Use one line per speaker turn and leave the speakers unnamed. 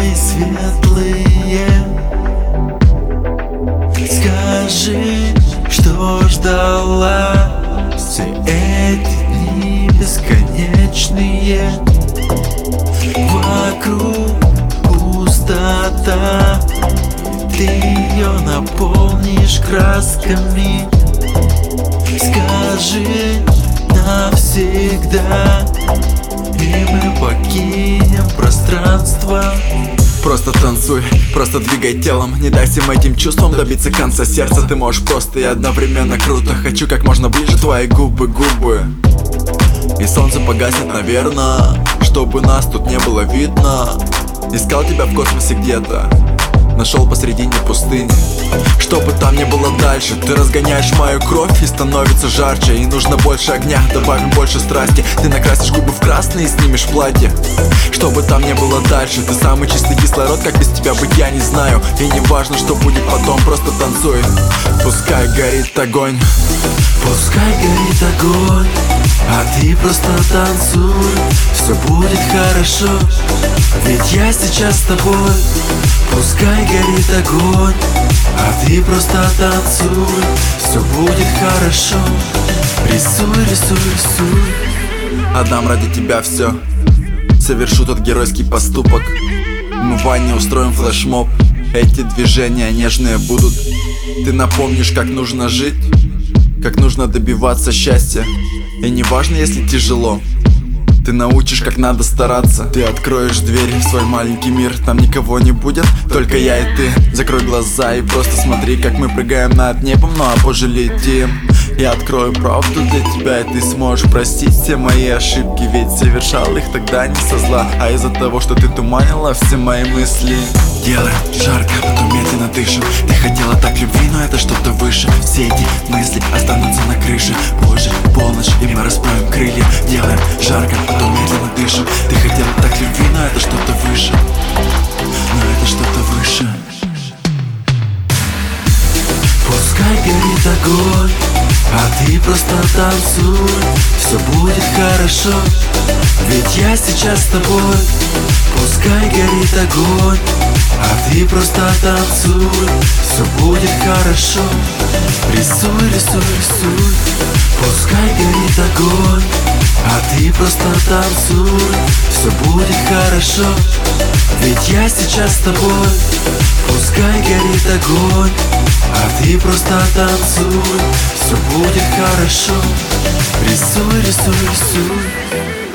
дни светлые. Скажи, что ждала все эти дни бесконечные. Вокруг пустота, и ты ее наполнишь красками. Скажи навсегда, и мы покинем пространство.
Просто танцуй, просто двигай телом. Не дай всем этим чувствам добиться конца сердца. Ты можешь просто и одновременно круто. Хочу как можно ближе твои губы. И солнце погаснет, наверное, чтобы нас тут не было видно. Искал тебя в космосе где-то, нашел посредине пустыни. Что бы там ни было дальше, ты разгоняешь мою кровь и становится жарче. И нужно больше огня, добавим больше страсти. Ты накрасишь губы в красный и снимешь платье. Что бы там ни было дальше, ты самый чистый кислород, как без тебя быть я не знаю. И не важно, что будет потом, просто танцуй. Пускай горит огонь.
Пускай горит огонь, а ты просто танцуй. Все будет хорошо, ведь я сейчас с тобой. Пускай горит огонь, а ты просто танцуй. Все будет хорошо. Рисуй, рисуй, рисуй.
Отдам ради тебя все. Совершу тот геройский поступок. Мы в ванне устроим флешмоб. Эти движения нежные будут. Ты напомнишь, как нужно жить, как нужно добиваться счастья. И не важно, если тяжело, ты научишь, как надо стараться. Ты откроешь дверь в свой маленький мир. Там никого не будет, только я и ты. Закрой глаза и просто смотри, как мы прыгаем над небом, ну а позже летим. Я открою правду для тебя, и ты сможешь простить все мои ошибки. Ведь совершал их тогда не со зла, а из-за того, что ты туманила все мои мысли.
Делаем жарко, потом медленно дышим. Ты хотела так любви, но это что-то выше. Все эти мысли останутся на крыше. Позже полночь, и мы расправим крылья. Делаем жарко, потом медленно дышим. Ты хотела так любви, но это что-то выше. Но это что-то выше. Пускай горит огонь, а ты просто танцуй. Все будет хорошо, ведь я сейчас с тобой. Пускай горит огонь, а ты просто танцуй. Все будет хорошо. Рисуй, рисуй, рисуй. Пускай горит огонь, а ты просто танцуй. Все будет хорошо, ведь я сейчас с тобой. Пускай горит огонь, а ты просто танцуй. Все будет хорошо. Рисуй, рисуй, рисуй.